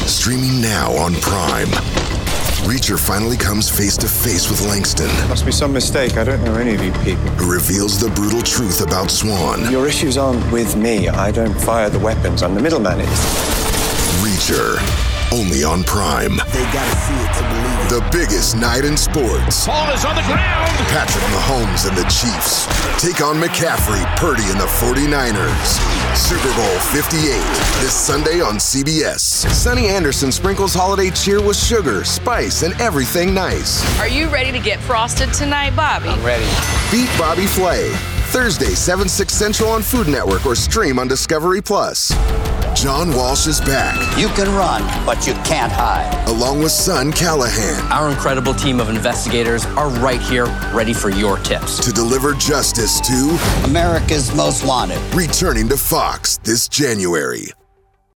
Streaming now on Prime. Reacher finally comes face to face with Langston. Must be some mistake. I don't know any of you people. Who reveals the brutal truth about Swan. Your issues aren't with me. I don't fire the weapons. I'm the middleman. Reacher. Only on Prime. They gotta see it to believe it. The biggest night in sports. Ball is on the ground. Patrick Mahomes and the Chiefs take on McCaffrey, Purdy, and the 49ers. Super Bowl 58, this Sunday on CBS. Sonny Anderson sprinkles holiday cheer with sugar, spice, and everything nice. Are you ready to get frosted tonight, Bobby? I'm ready. Beat Bobby Flay. Thursday, 7, 6 Central on Food Network or stream on Discovery+. John Walsh is back. You can run, but you can't hide. Along with son Callahan. Our incredible team of investigators are right here, ready for your tips. To deliver justice to America's Most Wanted. Returning to Fox this January.